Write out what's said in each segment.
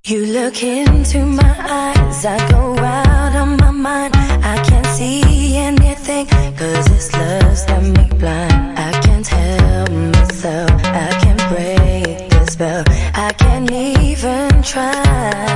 You look into my eyes, I go out on my mind. I can't see anything, cause it's loves that make blind. I can't help myself, I can't break the spell, I can't even try.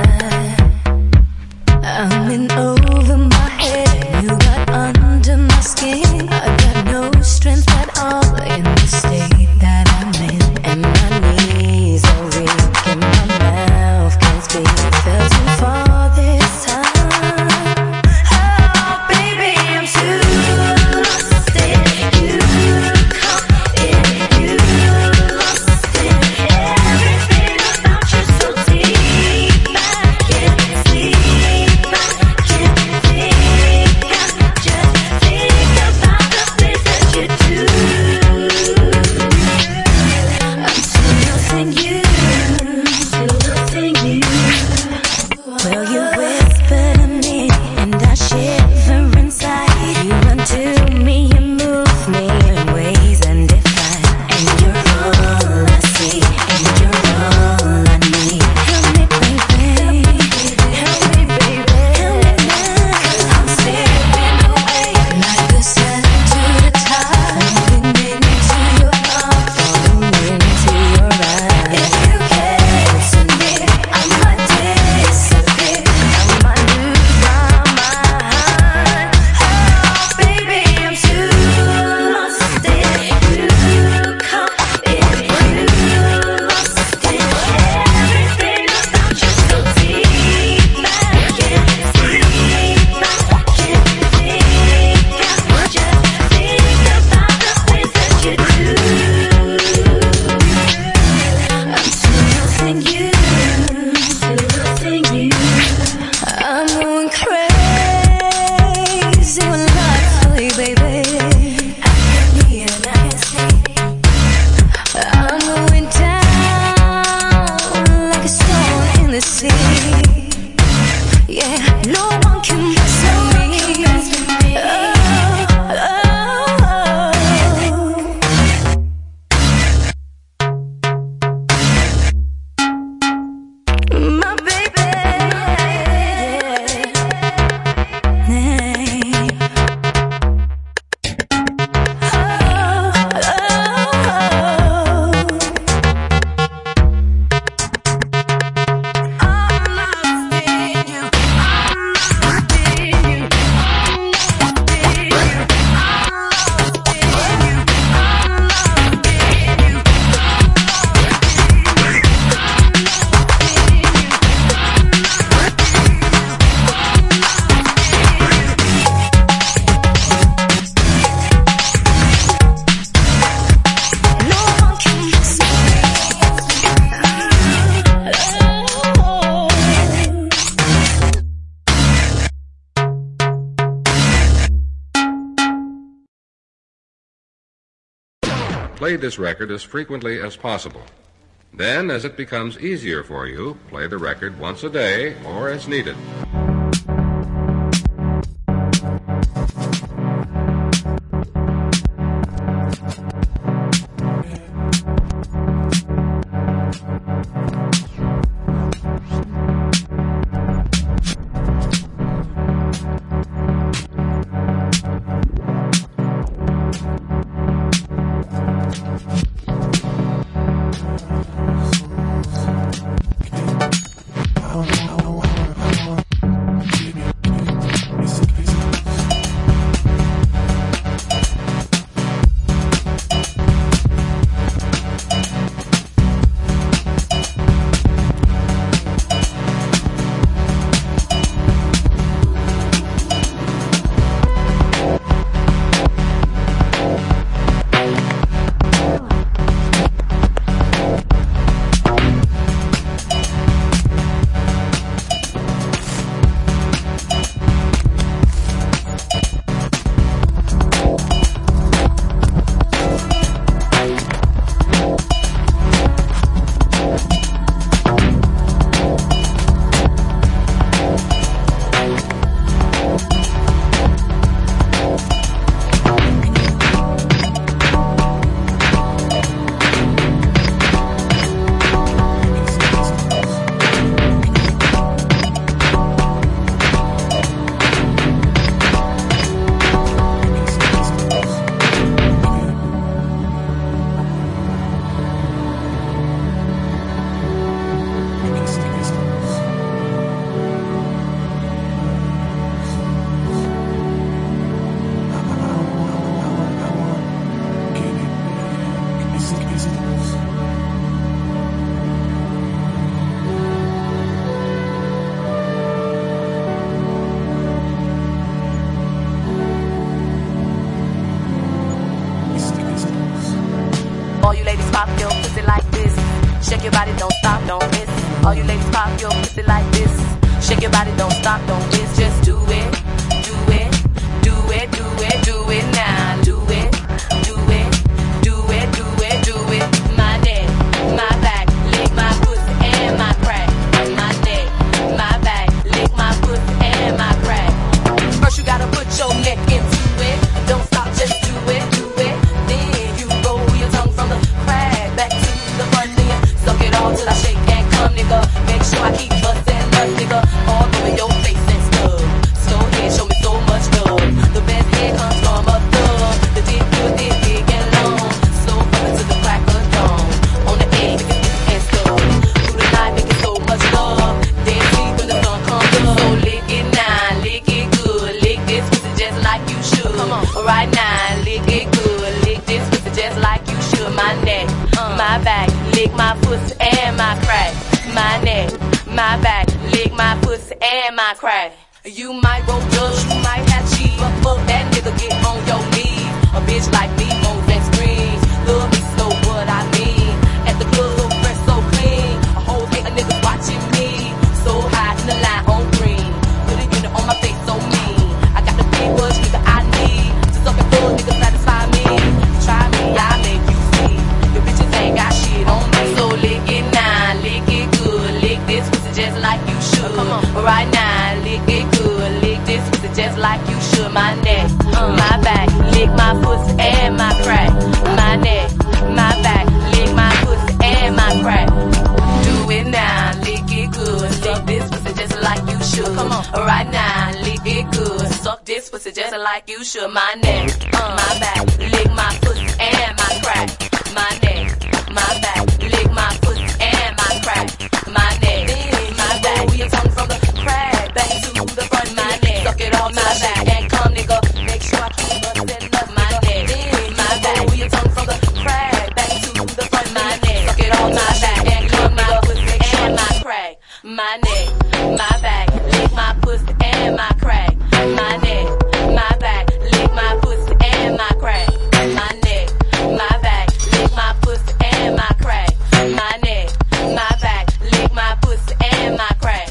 I'm in over my head, you got under my skin. I got no strength at all in the state that I'm in. And my knees are weak and my mouth can't speak. Fell too far this time. Oh baby, I'm too lost in you. Caught in you, lost in everything about you so deep. I can't sleep, I can't think, I just think about the things that you do. I'm still losing you, still losing you. Well, you whisper to me and I shiver inside. You run to me and move me in ways undefined. And you're all I see, and you're all I need. Help me, baby, help me, baby, help me now. I'm slipping away like the sand to the tide. Moving into your arms, falling into your eyes. If you can't see me, I might disappear. I might lose my mind. Oh, baby, I'm too lost in you. Caught in you, lost in everything about you so deep. I can't sleep, I can't think, I just think about the things that you do. I'm still losing you, still losing you. I'm going crazy when life for you, baby. I can't hear and I can't see. I'm going down like a stone in the sea. Yeah, no one can mess with me. Oh, my baby, Play this record as frequently as possible. Then, as it becomes easier for you, play the record once a day or as needed. don't miss. All you ladies pop your pussy like this. Shake your body, don't stop, don't miss. Just do it, do it, do it, do it, do it now. Do it, do it, do it, do it, do it. My neck, my back, lick my pussy and my crack. My neck, my back, lick my pussy and my crack. First you gotta put your neck into it. Don't stop, just do it, do it. Then you roll your tongue from the crack back to the front. Then suck it all till I shake and come, nigga. Make sure I keep bustin' up, nigga. All over your face and stuff. So ahead, show me so much love. The best head comes from a thug. The dick good, dick big and long. Slow fuckin' to the crack of dawn. On the edge, and stuff. Through the night, making so much love. Then sleep when the sun comes up. So lick it now, lick it good. Lick this pussy just like you should. Come on, right now, lick it good. Lick this pussy just like you should. My neck, my back, lick my pussy and my crack. My neck, my back, lick my pussy and my crack. You might roll drugs, you might have cheese, but fuck that nigga, get on your knees. A bitch like me moans and screams. Love me slow, what I mean. At the club, so fresh, so clean. A whole hate of niggas watching me. So high in the line on green. Put a unit on my face, so mean. I got the big bush, nigga, I need. Just up and full, nigga, satisfy me. Try me, I make you see. Your bitches ain't got shit on me. So lick it now, lick it good. Lick this pussy just like you should. Come on, right now, lick it good. Lick this pussy just like you should. My neck, my back, lick my pussy and my crack. My neck, my back, lick my pussy and my crack. Do it now, lick it good. Lick this pussy just like you should. Come on, right now, lick it good. Suck this pussy just like you should. My neck, my back, lick my pussy and my crack. My neck, my back, lick my pussy and my crack. My neck, my back, roll your tongue from the crack back to the front. My neck, suck it off my back and come, nigga. Make sure I keep bustin' up. My neck, my back, roll your tongue from the crack back to the front. My neck, suck it off my back and come, nigga. Pussy and my crack. My neck, my back, lick my pussy and my crack. My neck, my back, lick my pussy and my crack. My neck, my back, lick my pussy and my crack. My neck, my back, lick my pussy and my crack.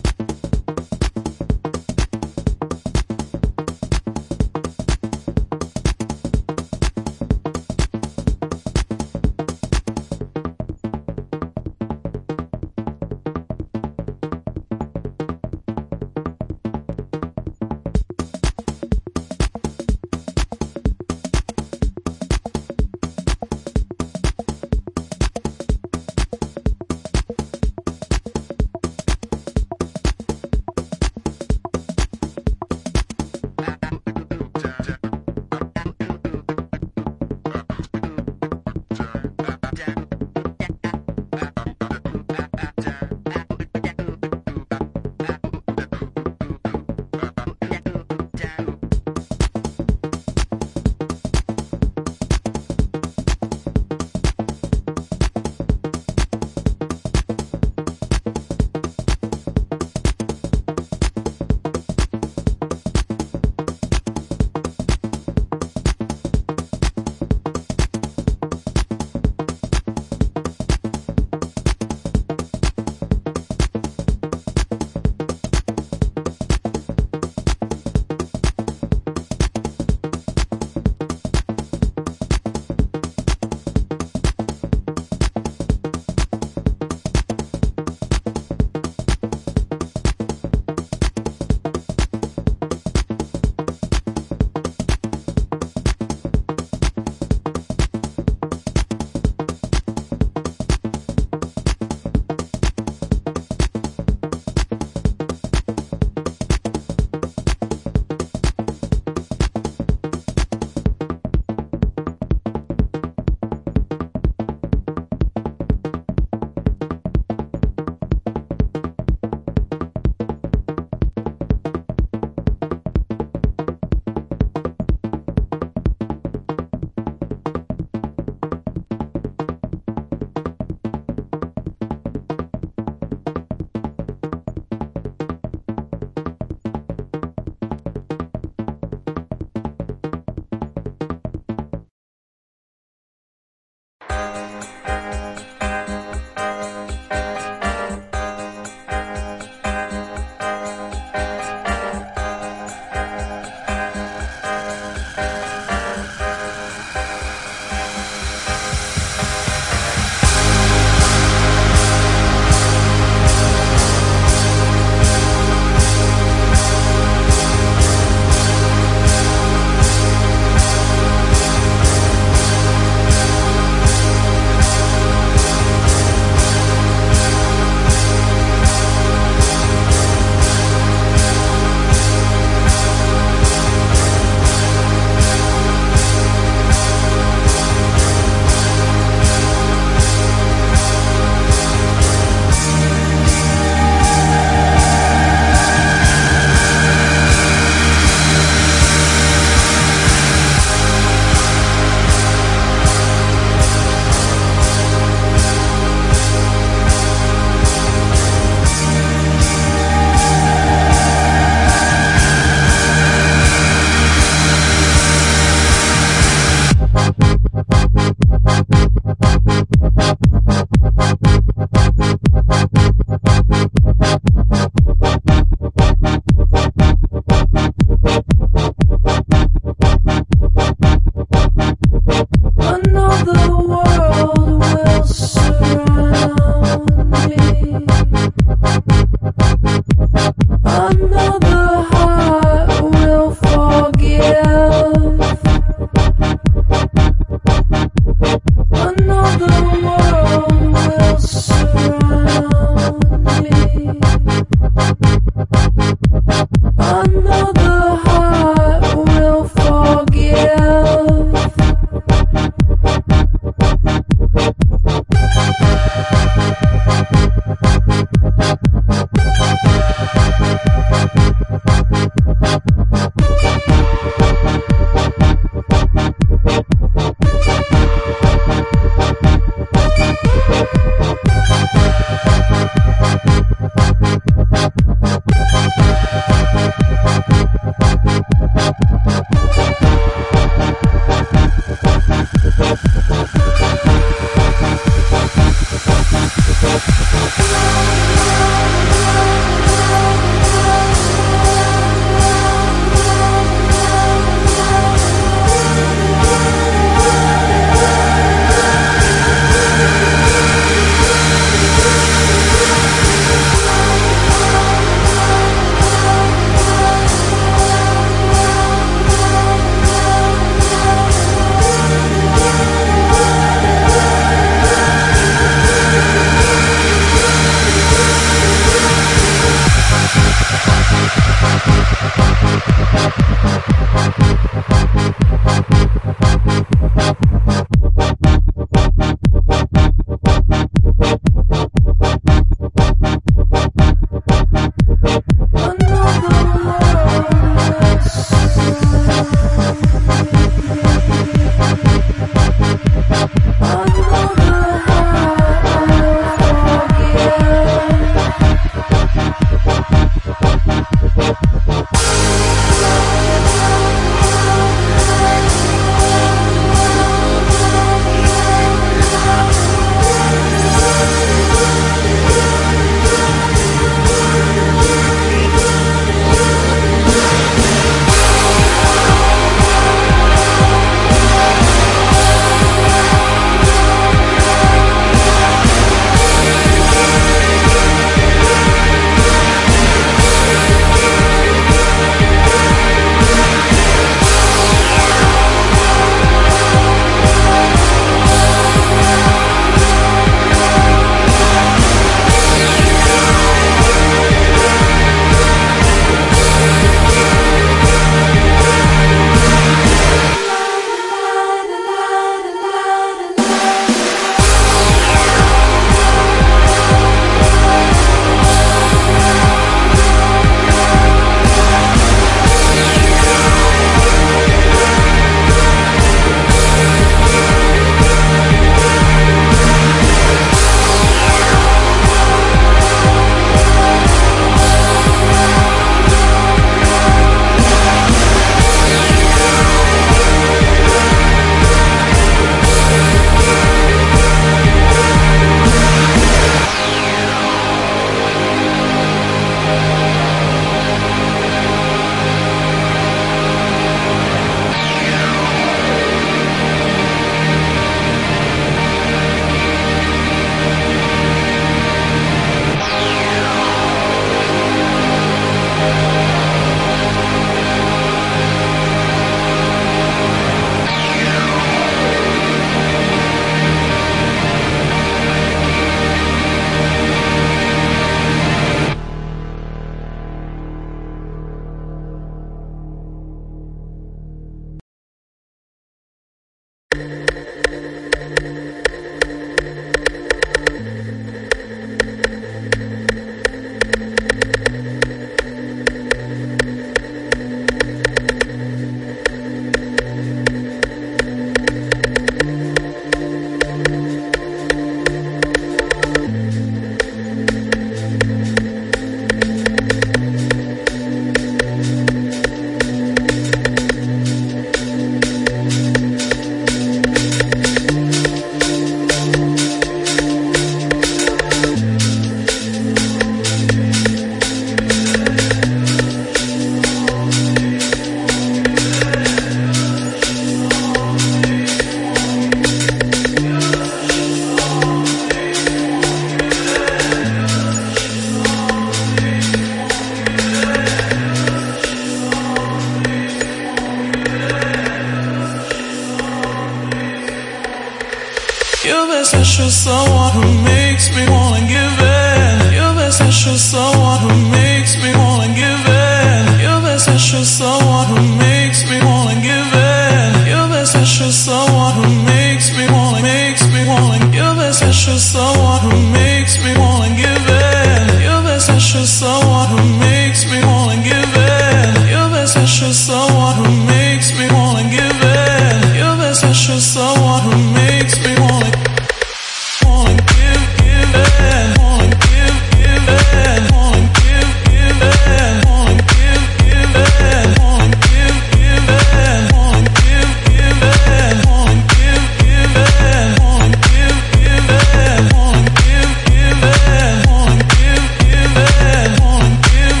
You're the special someone who makes me wanna give in. You're the special someone who makes me wanna give in. You're the special someone who makes me wanna give in. You're the special someone who makes me wanna. You're the special someone who makes me wanna give in. You're the special someone who makes me wanna give in. You're the special someone who makes me wanna give in. You're the special someone who makes me wanna give in, wanna give in, wanna give in, wanna give in, wanna give in, wanna give in, wanna give in, wanna give in, wanna give in, wanna give in, wanna give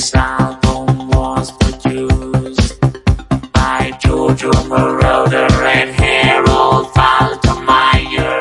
This album was produced by Giorgio Moroder and Harold Faltermeyer.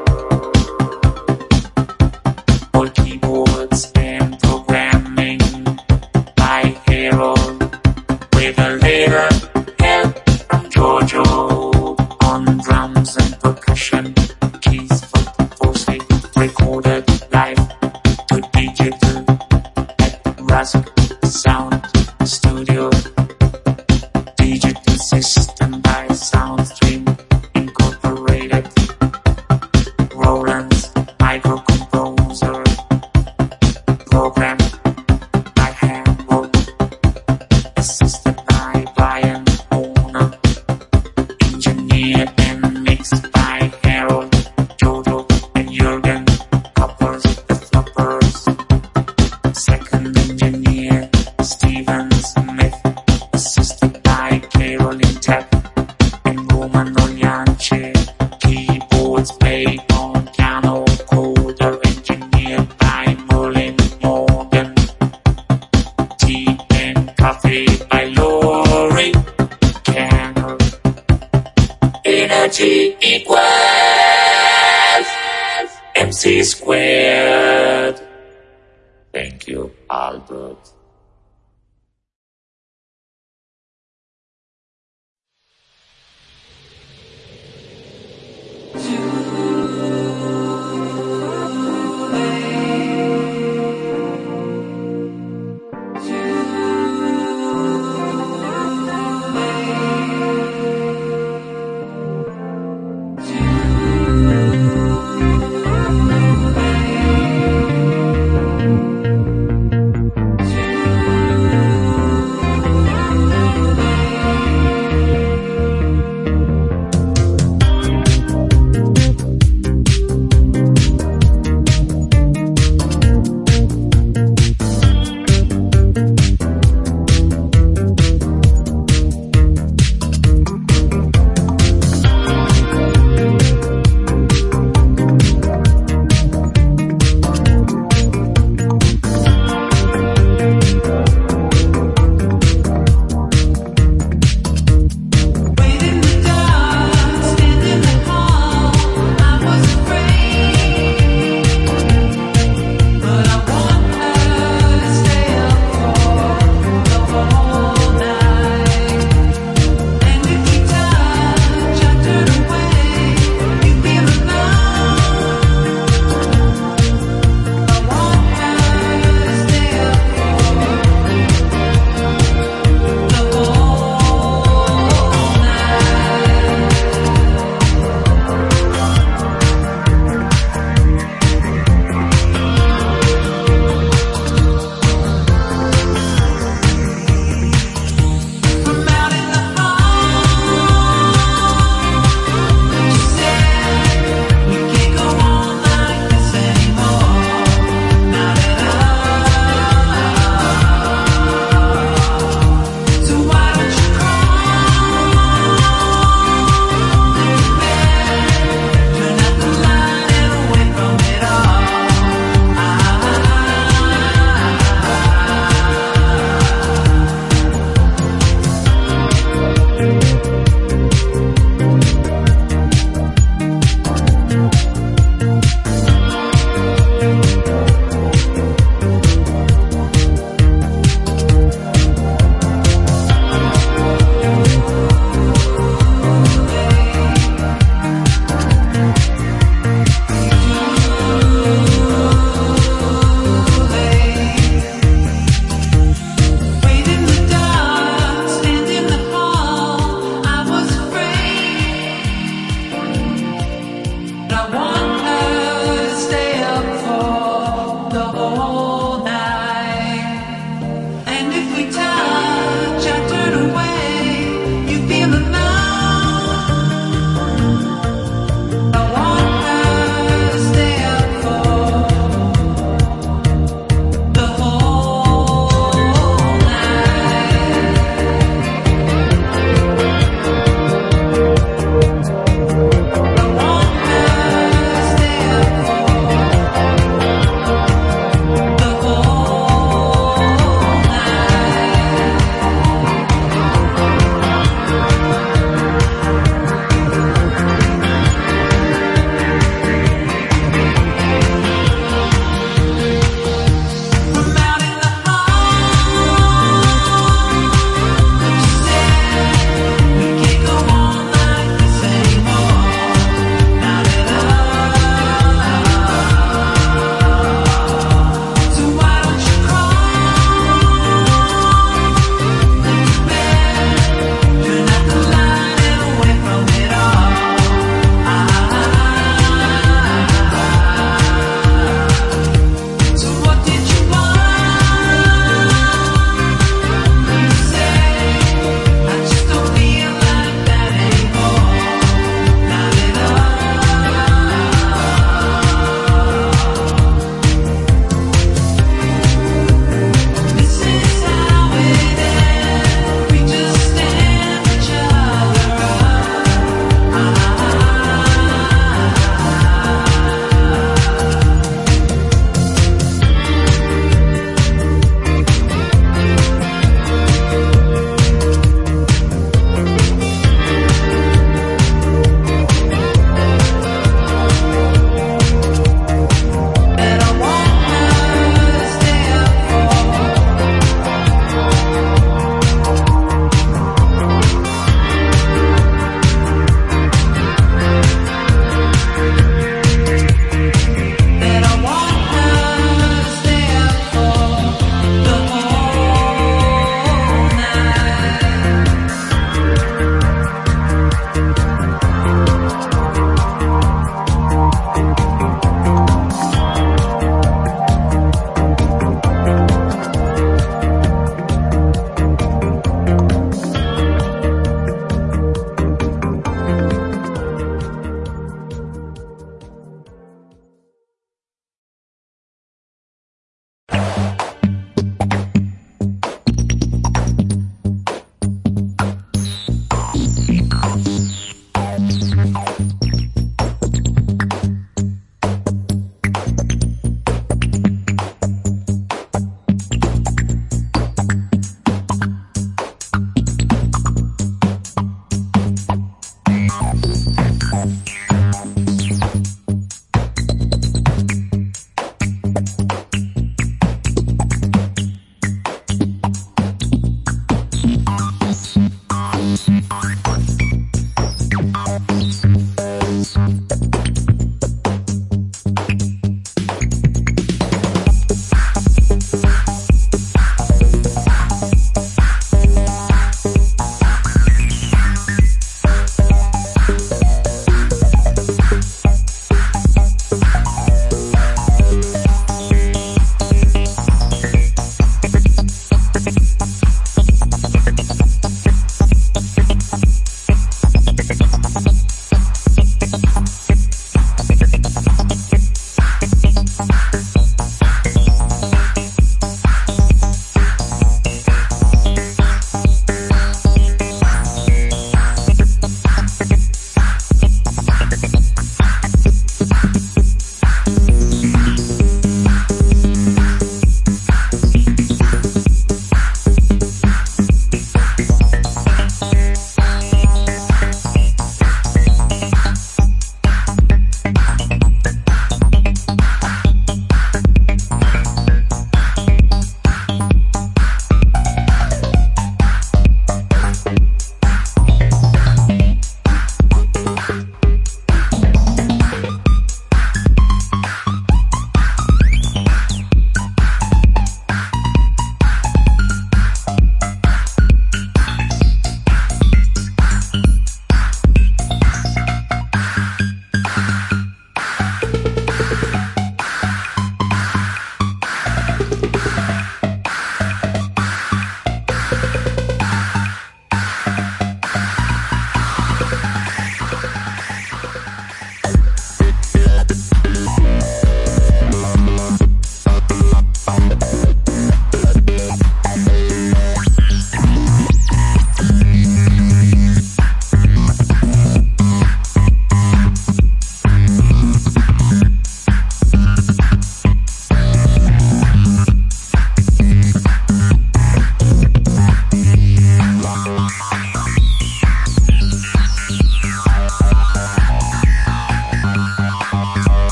For keyboards and programming by Harold, with a little help from Giorgio. On drums and percussion, keys for composing, recorded live to digital at Rask Sound Studio. Digital system by Soundstream Incorporated. Roland's microcomposer, programmed by Harold, assisted by Brian Horner, engineered and mixed by Harold, Jodo, and Jürgen Koppers, the Floppers. Second engineer, Stephen Smith, assisted by Caroline Tapp and Roman Oliance. Keyboards played on piano, coder engineered by Merlin Morgan. Tea and coffee by Laurie Canner. Energy equals MC squared. Thank you, Albert.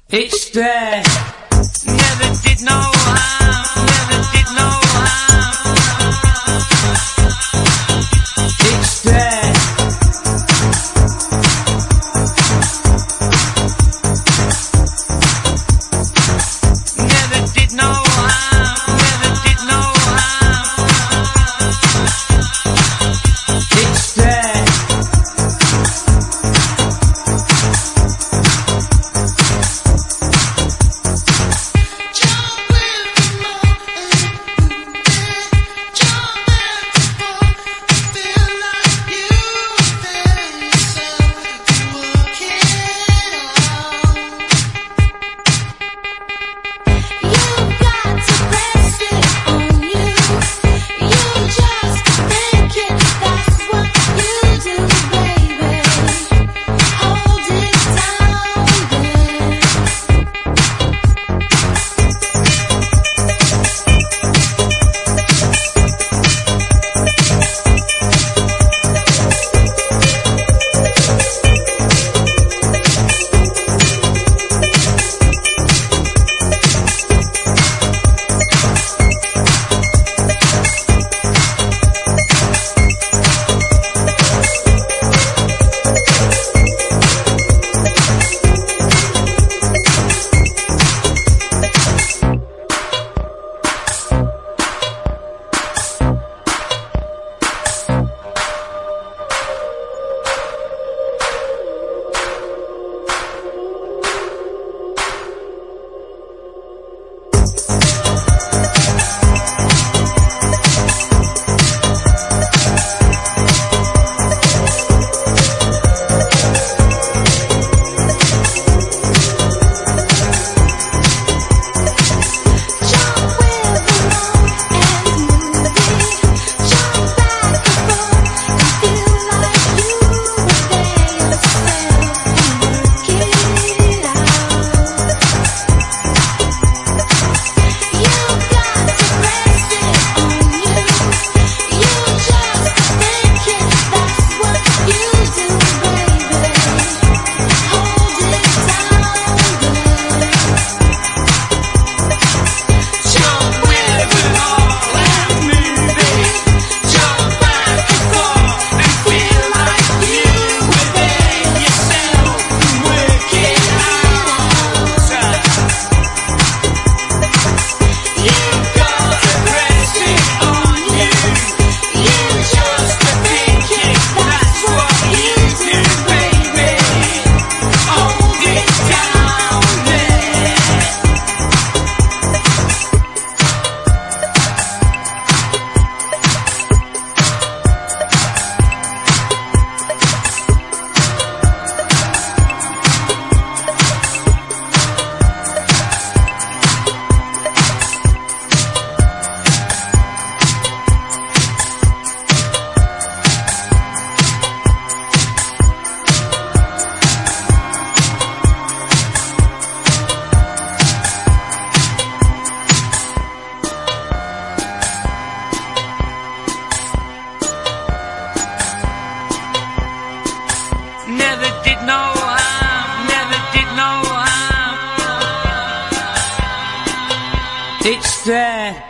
It's there. Never did no harm, never did no harm. It's there. Never did no harm, never did no harm. It's there. It's there.